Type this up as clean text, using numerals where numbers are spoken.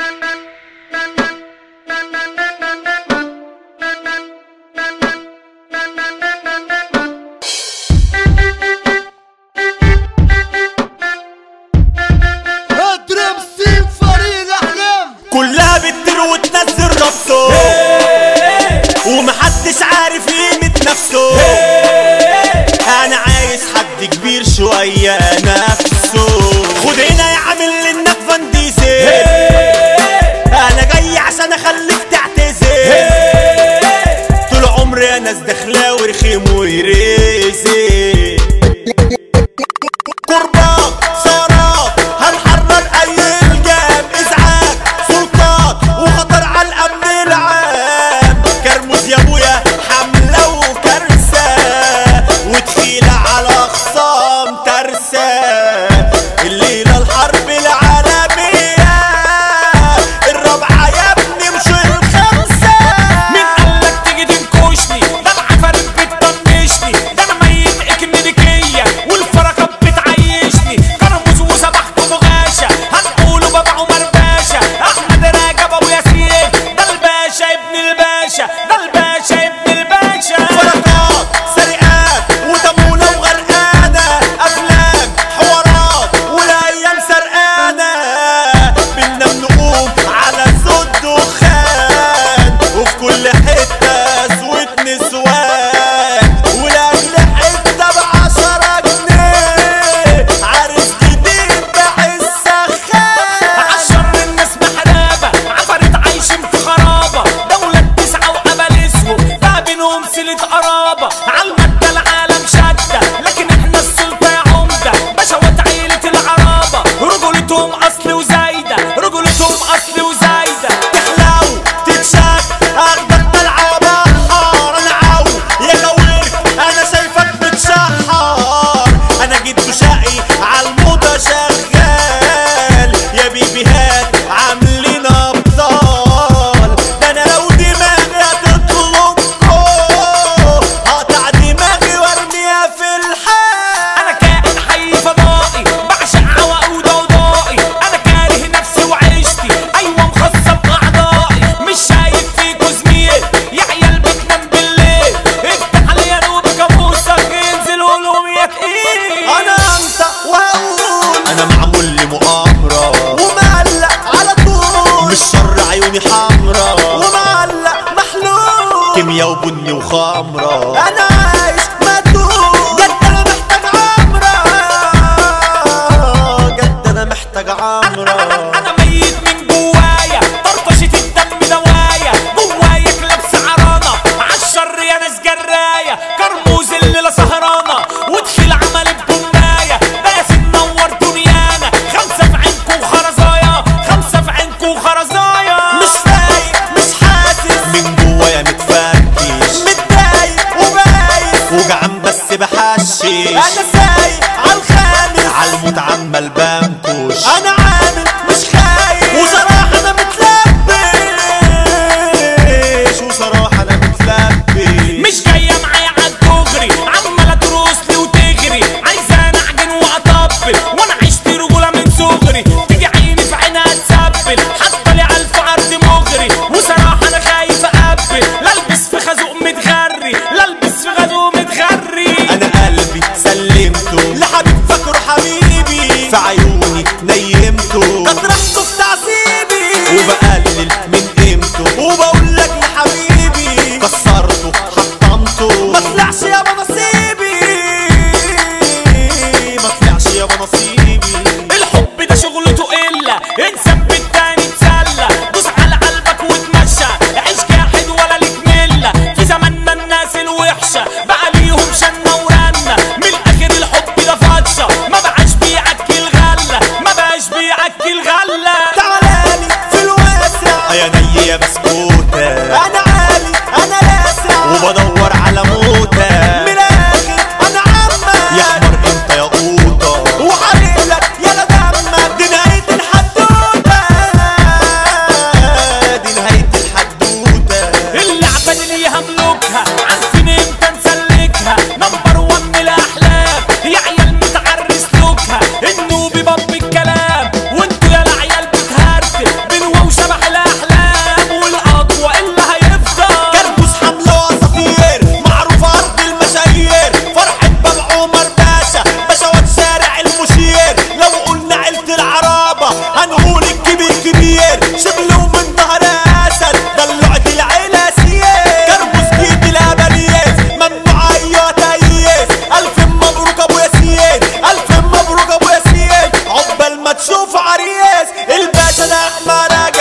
كلها بتطير وتنزل راسه ومحدش عارف قيمة نفسه. انا عايز حد كبير شوية نفسه. خد هنا يا عامل انك فان ديزل، انا جاي عشان اخليك تعتزل. طول عمري انا دخلاوي رخيم ويريزي قربان صارات هنحرر اي الجام. ازعاج سلطات وخطر على الامن العام. كرموز يا ابويا حمله وكرسه وتخيله على اخصام ترسه. الليله الحرب العالميه الرابعه يا ابني مش الخمسه. مين قالك تيجي تنكشني؟ ده العفاريت بتطنشني، ده انا ميت اكمليكيه والفرقه بتعيشني. كرموز وسبحت وغاشة هنقوله بابا عمر باشا. احمد راجب ابو ياسين ده الباشا ابن الباشا، ده الباشا ابن الباشا. فرقات سرقات وتمونه وغرقانه. افلام حوارات والايام سرقانه. بدنا بنقوم على صوت دخان وفي كل حته اسود نسوان. ولاجل حته ب10 جنيه عرس جديد بحس سخان. عالشر الناس محرابة عفاريت عايشين في خرابة. دولة 9 وقبالسهم بقى بينهم صلة قرابة. عالمادة العالم شدة لكن احنا السلطة يا عمدة. بشوات عيلة العرابة رجولتهم أصل وزايدة، رجولتهم أصل وزايدة. تحلو تتشك اخدك طلعه وبحر. انا عو يا جوير انا شايفك بتشحر. انا جيت شقي عالموضه شغال. يا بيبيهات عاملين ابطال. ده انا لو دماغي هتطلبكو هقطع دماغي وارميها في الحال. أنا كائن حي فضائي بعشق عوق وضوضائي. أنا كاره نفسي وعيشتي أيوة مخصصة بأعضائي. مش شايف فيكوا زميل يا عيال بتنام بالليل. افتح عليا نوب كابوسك ينزل قولهم يا تقيل. انا انطق وهقول انا معمول لي مؤامره ومعلق على طول. مش شر عيوني حمرا ومعلق محلول. كيميا وبني وخمره انا عايش مدلول. جد انا محتاج عمره، جد انا محتاج عمره. أنا ميت من جوايا طرطشة الدم دوايا. جوايا كلاب سعرانة عالشر يا ناس جراية. كرموز الليلة سهرانة ودخل عمل البناية. ده ياسين نور دنيانا. 5 في عينكو وخرزايا، 5 في عينكو وخرزايا. مش فايق مش حاسس من جوايا متفركش. متضايق وبايس وجعان بس بحشش. انا سايق عالخامس عالموت عمال بنكش. انا عامل مش خايف وصراحة انا متلبش. وصراحة انا متلبش. مش جاية معايا عالدغري عمالة تروسلي وتجري. عايزاني اعجن واطبل وانا عشت رجولة من صغري. تيجي عيني في عينها تسبل حتى لي على الفقر مغري. وصراحة انا خايف اقبل لا البس في خازوق متغري، لا البس في خازوق متغري. انا قلبي سلمته لحبيب فاكره حبيبي. في عيوني نيمته كترحته في تعذيبي. وبقلل من قيمته وبقول لك يا حبيبي كسرته حطمته. ما طلعش يابا نصيبي، ما طلعش يابا نصيبي. الحب ده شغلته الا انسان بالتاني تسلى. دوس على قلبك وتمشى عيش جاحد ولا ليك مله. في زماننا الناس الوحشه بقى ليهم شنه ورنه. من الاخر الحب ده فطشه ما بقاش بياكل غله، ما بقاش بياكل غله. تعالالي في الواسع يا ني يا بسكوتة. انا عالي انا لاسع وبدور على موتة. من الاخر انا عمك يا حمار انت يا قوطة. وحريقلك يا دمك دي نهاية الحدوتة، دي نهاية الحدوتة. اللعبه دي ليها ملوكها عارفين امتى نسلكها. نمبر 1 من الاحلام يا عيال متعرس لوكها. النوبي باب الكلام وانتوا يا العيال بتهرتل بنوة وشا بابا هنقول الكبير كبير شبله ومن ظهر اسد دلعت العيلة سياس كربس جيب الابرياس ممنوع ايوه تايس الف مبروك ابو ياسين الف مبروك ابو ياسين عقبال ما تشوف عريس الباشا ده احمد